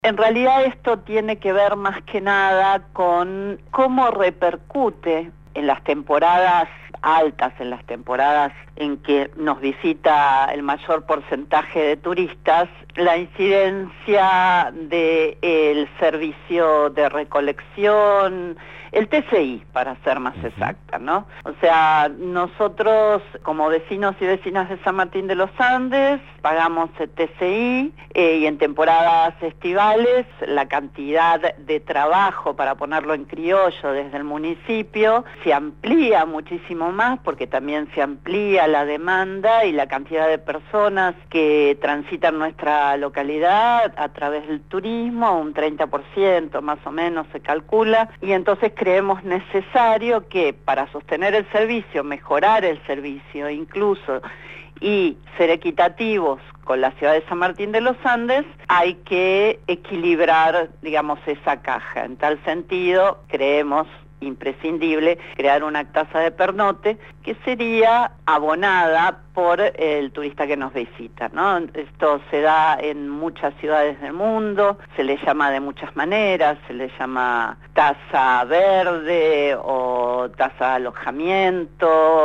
En realidad esto tiene que ver más que nada con cómo repercute en las temporadas altas, en las temporadas en que nos visita el mayor porcentaje de turistas, la incidencia del servicio de recolección, el TCI, para ser más exacta, ¿no? O sea, nosotros como vecinos y vecinas de San Martín de los Andes pagamos el TCI y en temporadas estivales la cantidad de trabajo, para ponerlo en criollo, desde el municipio se amplía muchísimo más, porque también se amplía la demanda y la cantidad de personas que transitan nuestra localidad a través del turismo, un 30% más o menos se calcula, y entonces creemos necesario que para sostener el servicio, mejorar el servicio incluso, y ser equitativos con la ciudad de San Martín de los Andes, hay que equilibrar, digamos, esa caja. En tal sentido, creemos imprescindible crear una tasa de pernote que sería abonada por el turista que nos visita, ¿no? Esto se da en muchas ciudades del mundo, se le llama de muchas maneras, se le llama tasa verde o tasa de alojamiento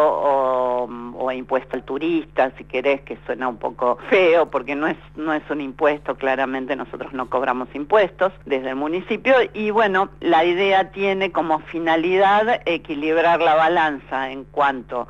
o impuesto al turista, si querés, que suena un poco feo porque no es un impuesto, claramente nosotros no cobramos impuestos desde el municipio, y bueno, la idea tiene como finalidad equilibrar la balanza en cuanto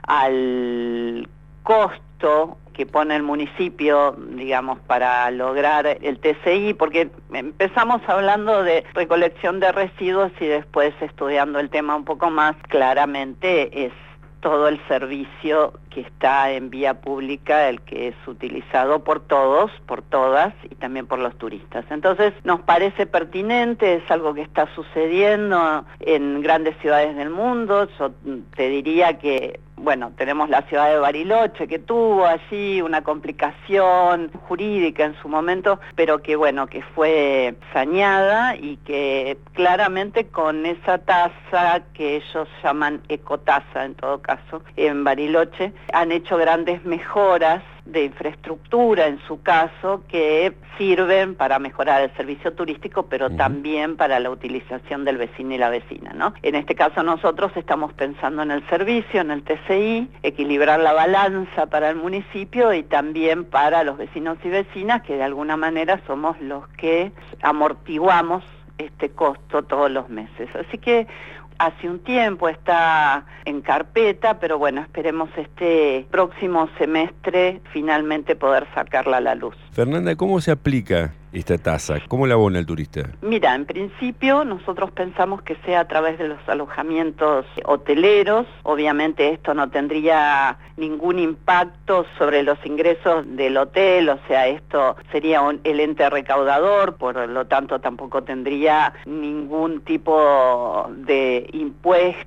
al costo que pone el municipio, digamos, para lograr el TCI, porque empezamos hablando de recolección de residuos y después, estudiando el tema un poco más, claramente es todo el servicio que está en vía pública, el que es utilizado por todos, por todas y también por los turistas. Entonces nos parece pertinente, es algo que está sucediendo en grandes ciudades del mundo. Yo te diría que, bueno, tenemos la ciudad de Bariloche, que tuvo allí una complicación jurídica en su momento, pero que bueno, que fue saneada y que claramente con esa tasa que ellos llaman ecotasa, en todo caso, en Bariloche, han hecho grandes mejoras de infraestructura, en su caso, que sirven para mejorar el servicio turístico, pero también para la utilización del vecino y la vecina, ¿no? En este caso nosotros estamos pensando en el servicio, en el TCI, equilibrar la balanza para el municipio y también para los vecinos y vecinas, que de alguna manera somos los que amortiguamos este costo todos los meses. Así que hace un tiempo está en carpeta, pero bueno, esperemos este próximo semestre finalmente poder sacarla a la luz. Fernanda, ¿cómo se aplica esta tasa? ¿Cómo la abona el turista? Mira, en principio nosotros pensamos que sea a través de los alojamientos hoteleros. Obviamente esto no tendría ningún impacto sobre los ingresos del hotel, o sea, esto sería el ente recaudador, por lo tanto tampoco tendría ningún tipo de impuesto,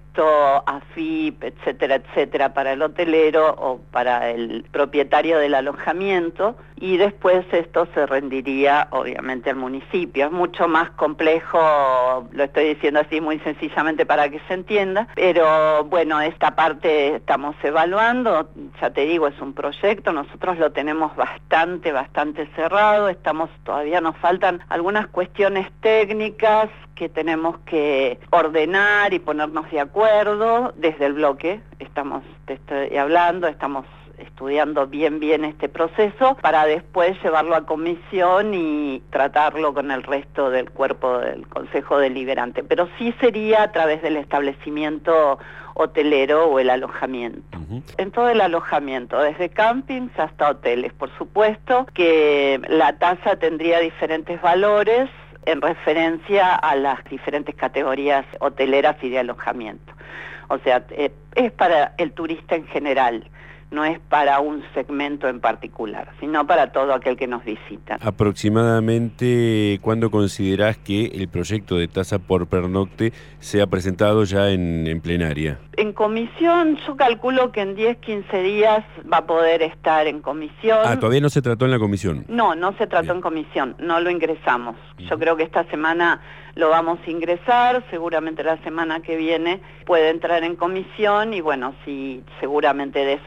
AFIP, etcétera, etcétera, para el hotelero o para el propietario del alojamiento, y después esto se rendiría obviamente al municipio. Es mucho más complejo, lo estoy diciendo así muy sencillamente para que se entienda, pero bueno, esta parte estamos evaluando, ya te digo, es un proyecto, nosotros lo tenemos bastante cerrado, todavía nos faltan algunas cuestiones técnicas que tenemos que ordenar y ponernos de acuerdo desde el bloque. Te estoy hablando, estamos estudiando bien este proceso para después llevarlo a comisión y tratarlo con el resto del cuerpo del Consejo Deliberante, pero sí sería a través del establecimiento hotelero o el alojamiento. En todo el alojamiento, desde campings hasta hoteles, por supuesto que la tasa tendría diferentes valores en referencia a las diferentes categorías hoteleras y de alojamiento. O sea, es para el turista en general, no es para un segmento en particular, sino para todo aquel que nos visita. Aproximadamente, ¿cuándo considerás que el proyecto de tasa por pernocte sea presentado ya en plenaria? En comisión, yo calculo que en 10-15 días va a poder estar en comisión. Ah, ¿todavía no se trató en la comisión? No se trató en comisión, no lo ingresamos. Yo creo que esta semana lo vamos a ingresar, seguramente la semana que viene puede entrar en comisión y bueno, sí, seguramente de eso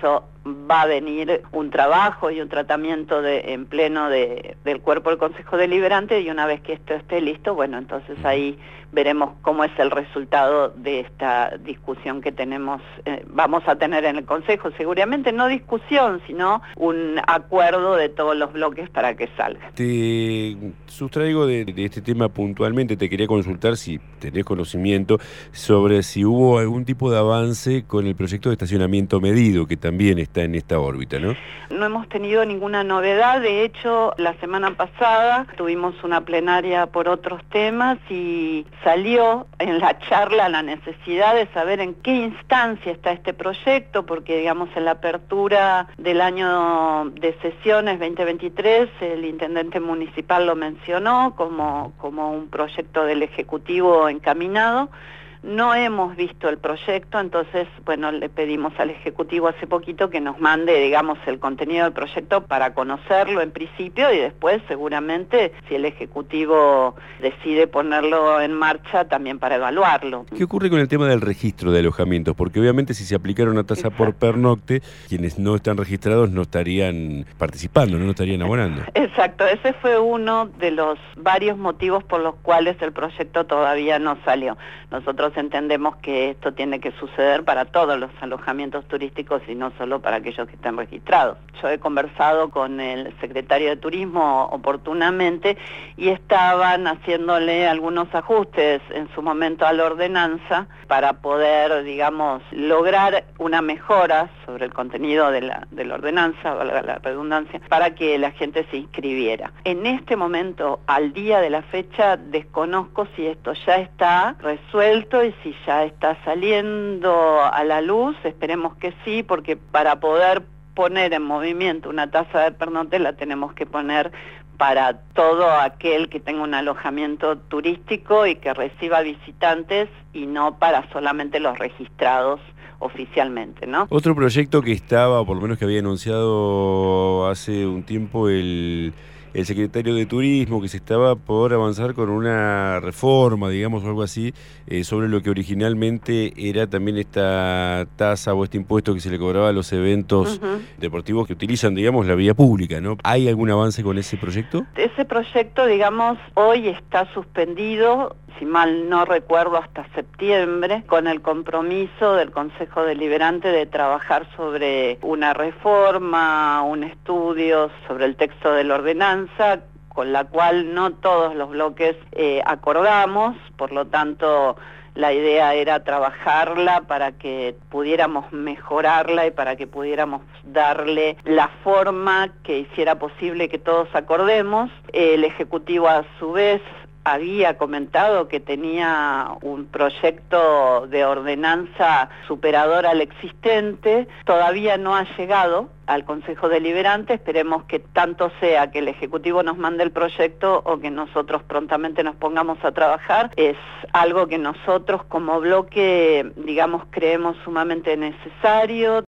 va a venir un trabajo y un tratamiento en pleno del cuerpo del Consejo Deliberante, y una vez que esto esté listo, bueno, entonces ahí veremos cómo es el resultado de esta discusión que vamos a tener en el Consejo. Seguramente no discusión, sino un acuerdo de todos los bloques para que salga. Te sustraigo de este tema puntualmente, te quería consultar si tenés conocimiento sobre si hubo algún tipo de avance con el proyecto de estacionamiento medido, que también está en esta órbita, ¿no? No hemos tenido ninguna novedad. De hecho, la semana pasada tuvimos una plenaria por otros temas y salió en la charla la necesidad de saber en qué instancia está este proyecto, porque digamos en la apertura del año de sesiones 2023 el intendente municipal lo mencionó como un proyecto del Ejecutivo encaminado. No hemos visto el proyecto, entonces, bueno, le pedimos al Ejecutivo hace poquito que nos mande, digamos, el contenido del proyecto para conocerlo en principio, y después, seguramente, si el Ejecutivo decide ponerlo en marcha, también para evaluarlo. ¿Qué ocurre con el tema del registro de alojamientos? Porque obviamente si se aplicara una tasa por pernocte, quienes no están registrados no estarían participando, no estarían abonando. Exacto, ese fue uno de los varios motivos por los cuales el proyecto todavía no salió. Nosotros entendemos que esto tiene que suceder para todos los alojamientos turísticos y no solo para aquellos que están registrados. Yo he conversado con el secretario de Turismo oportunamente y estaban haciéndole algunos ajustes en su momento a la ordenanza para poder, digamos, lograr una mejora sobre el contenido de la ordenanza, valga la redundancia, para que la gente se inscribiera. En este momento, al día de la fecha, desconozco si esto ya está resuelto y si ya está saliendo a la luz. Esperemos que sí, porque para poder poner en movimiento una tasa de pernocte la tenemos que poner para todo aquel que tenga un alojamiento turístico y que reciba visitantes, y no para solamente los registrados oficialmente, ¿no? Otro proyecto que estaba, o por lo menos que había anunciado hace un tiempo el secretario de Turismo, que se estaba por avanzar con una reforma, digamos, o algo así, sobre lo que originalmente era también esta tasa o este impuesto que se le cobraba a los eventos deportivos que utilizan, digamos, la vía pública, ¿no? ¿Hay algún avance con ese proyecto? Ese proyecto, digamos, hoy está suspendido, si mal no recuerdo, hasta septiembre, con el compromiso del Consejo Deliberante de trabajar sobre una reforma, un estudio sobre el texto de la ordenanza, con la cual no todos los bloques acordamos. Por lo tanto, la idea era trabajarla para que pudiéramos mejorarla y para que pudiéramos darle la forma que hiciera posible que todos acordemos. El Ejecutivo, a su vez, había comentado que tenía un proyecto de ordenanza superador al existente. Todavía no ha llegado al Consejo Deliberante. Esperemos que tanto sea que el Ejecutivo nos mande el proyecto o que nosotros prontamente nos pongamos a trabajar. Es algo que nosotros como bloque, digamos, creemos sumamente necesario.